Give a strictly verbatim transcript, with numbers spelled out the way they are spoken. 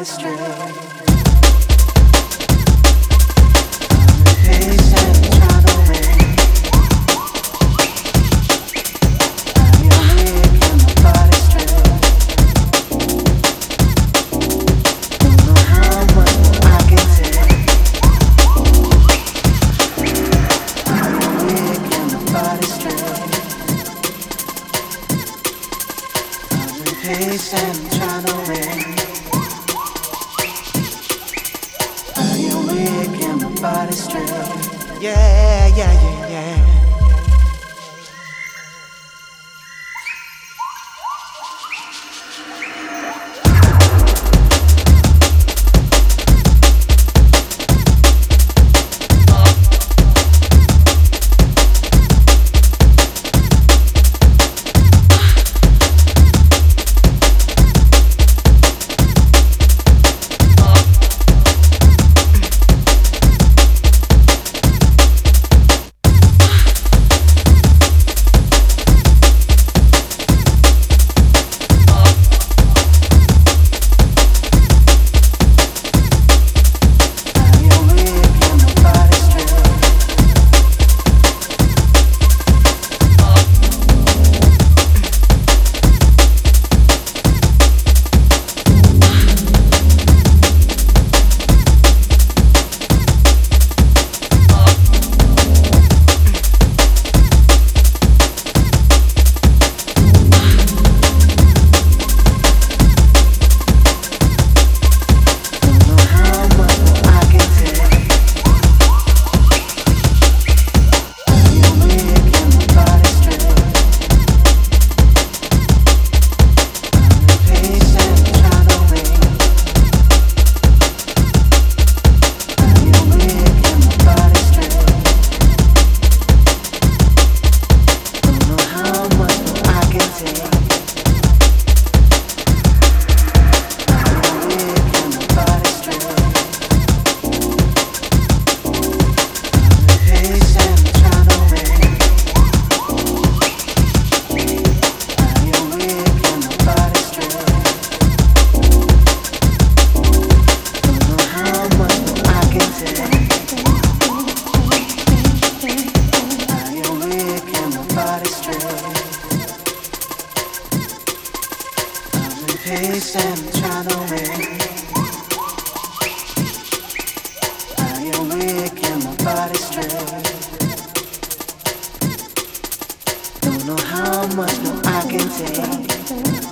body straight. Pace and try to win. I am weak and my body straight. Don't know how much more I can take. I am weak and my body straight. Pace and try to win. I am weak and my body straight. Yeah, yeah, yeah, yeah. Pace and try to win. I am weak and my body straight. Don't know how much more I can take.